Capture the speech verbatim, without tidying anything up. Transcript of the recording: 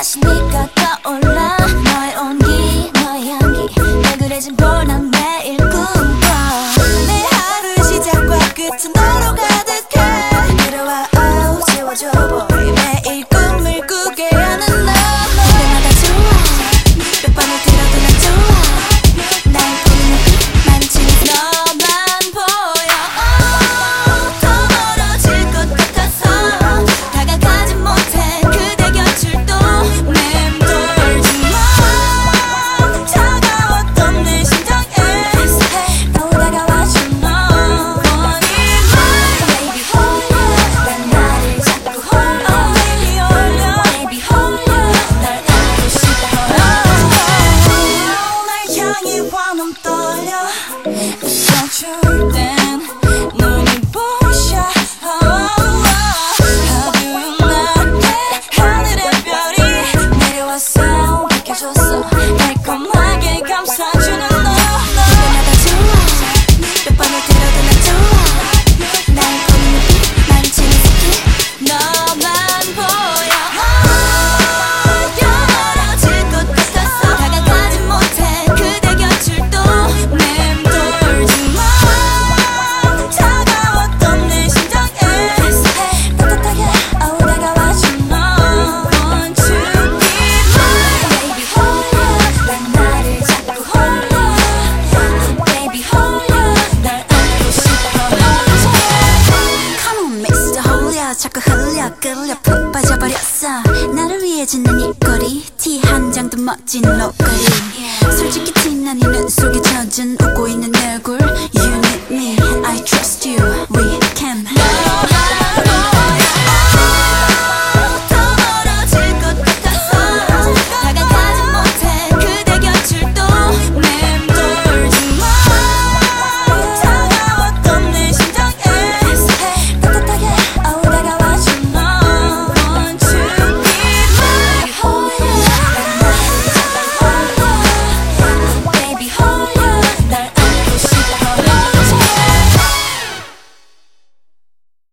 다시 네가 떠올라. 너의 온기 너의 향기 매그레진 볼 난 매일 꿈꿔. 내 하루 시작과 끝은 너로 가득해. 들어와 oh 채워줘 boy. 매일 꿈을 꾸게 하는 너. 그때마다 좋아 몇 번을 들어도 난 좋아. 날 보는 눈빛 만지는 너만 보여. oh, 더 멀어질 것 같아서 다가가지 못해. 그대 곁을 또 맴돌지 마. 차가웠던 내 심장에 또 다가와줘 너. 원이 my baby 홀려. 난 나를 자꾸 홀려. oh, baby 홀려. baby 홀려. 날 안고 싶어. 날 향해 wanna 떨려. 서줄 땐 눈이 부셔. 어두운 날에 하늘의 별이 내려와서 비켜줬어. 달콤하게 감싸주는 너. 그때마다 좋아 몇 번을 들어도 난 좋아. 날 보는 눈빛 만지는 스킨 너만 보여. oh, 멀어질 것 같아서 다가가지 못해. 그대 곁을 또 맴돌지 마. 차가웠던 내 심장에 따뜻하게 oh 다가와줘 너. Want to be my baby 홀려. 난 나를 자꾸 홀려. baby 홀려. 날 안고 싶어. Come on mister 홀려. 자꾸 흘려 끌려 푹 빠져버렸어. 나를 위해 짓는 이 거리 티 한 장도 멋진 옷걸이. 솔직히 티난 이 눈 속에 젖은 웃고 있는 내 얼굴.